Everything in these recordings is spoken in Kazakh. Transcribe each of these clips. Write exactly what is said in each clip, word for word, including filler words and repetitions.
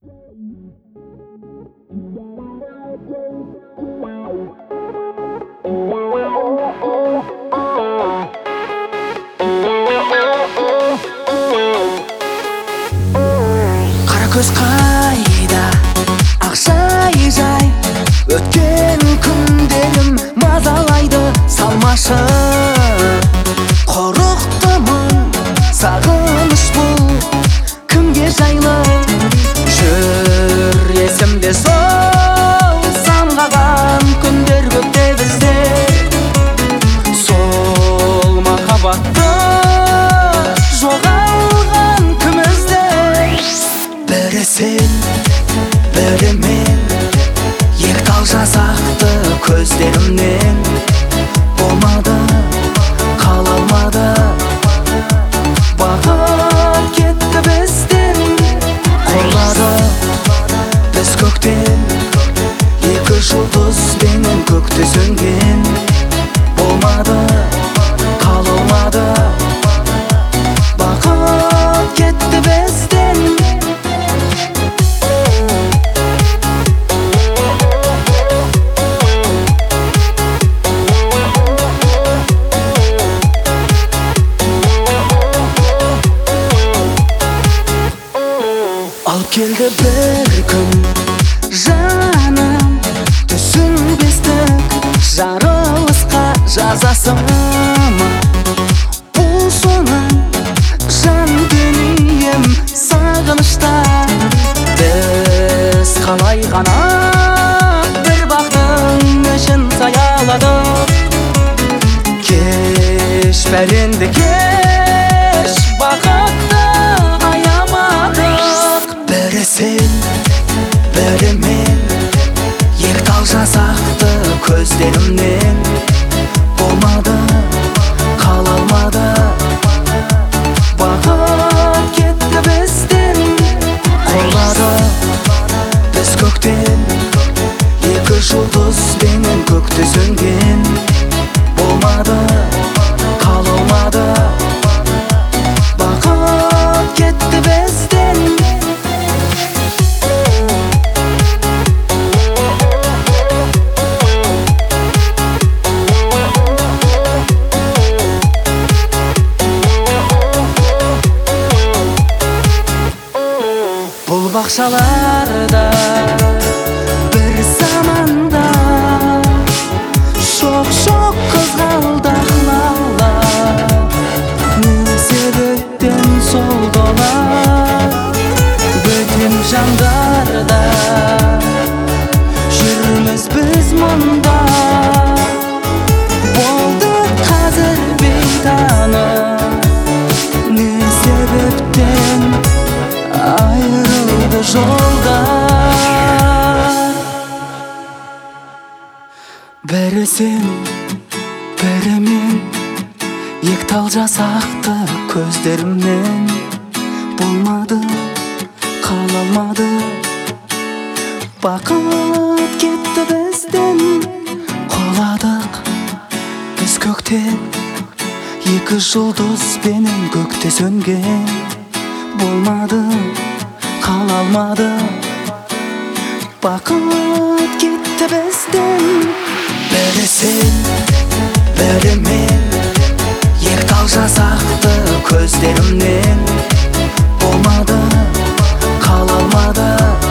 Қара көз қайда, ақшай жай, өткен күндерім мазалайды. Салмашы қорықтымын, сағыныш бұл кімге жайлы. Жүр есімде сол самғаған күндер көкте бізде. Сол махаббатты жоғалған кімізде. Бірі сен, бірі мен, ертал жасақты көздерімнен. Болмады, қала алмады, бағып кетті бізден. Құлады біз көктен, екі жұлдызбенен көкте сөнген. Болмады, қала алмады, бағып кетті бізден. Алып келді бір күн жаным, түсінбестік жарылысқа жазасың ма? Бұл соның жан дүнием сағынышта. Біз қалай ғана бір бақтың үшін саяладық. Кеш бәренді кеш, бақытты аямадық. Бірі сен, бірі мен, ертал жасақты көздерімнен. Болмады, қала алмады, бағып кетті бізден. Құлады біз көктен, екі жұлдызбенен көкте сөнген. Болмады, қала алмады, бағып кетті бізден. Бұл бақшаларда бір заманда шоқ-шоқ қызғалдақ лала. Не себептен сол дола бөтен жандарда жүрміз біз мұнда. Болды қазір бейтаныс, не себептен айырылды жолдар. Бірі сен, бірі мен, ектал жасақты көздерімнен. Болмады, қала алмады, бақыт кетті бізден. Құладық біз көктен, екі жұлдызбенен көкте сөнген. Болмады, қала алмады, бақыт кетті бізден. Бірі сен, бірі мен, ертал жасақты көздерімнен. Болмады, қала алмады,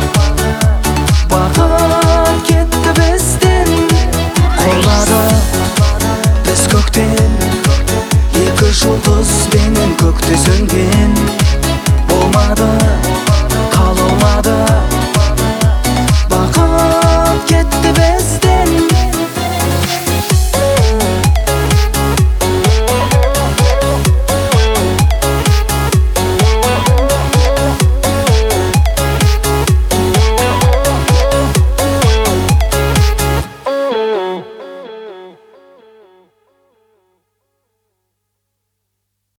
бақыт кетті бізден. Құлады біз көктен, екі жұлдызбенен көкте сөнген. Болмады,